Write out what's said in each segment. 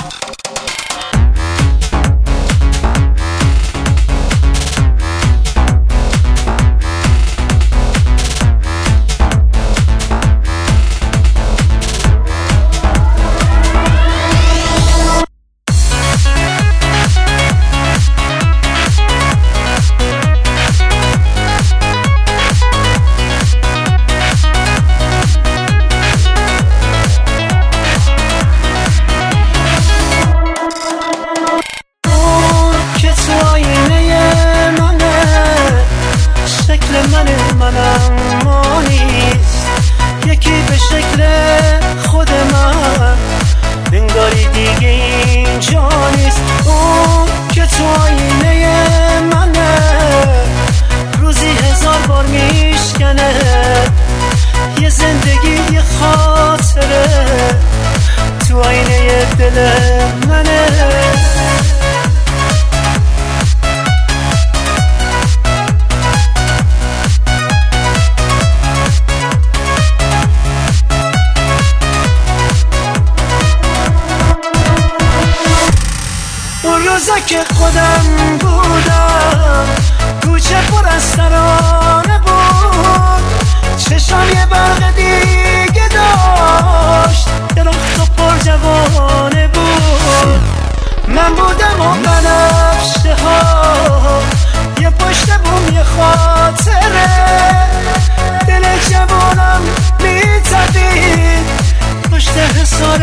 روزا که خودم بودم کوچه پر از ترانه بود، چشم یه برق دیگه داشت، درخت و پر جوانه بود. من بودم و بنفشه ها، یه پشت بوم یه خاطره، دل جوانم میتپید پشت حصار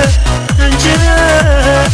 پنجره.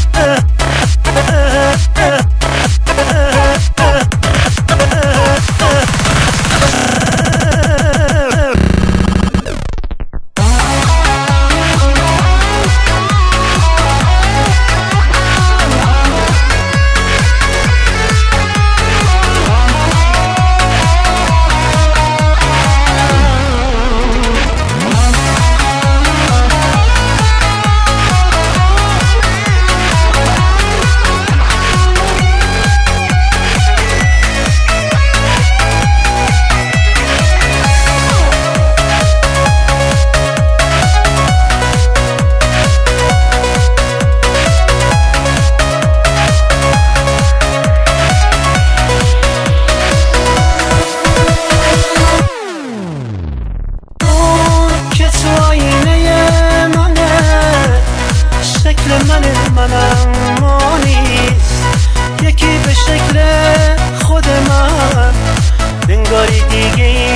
منم ما نیست یکی به شکل خود من، انگاری دیگه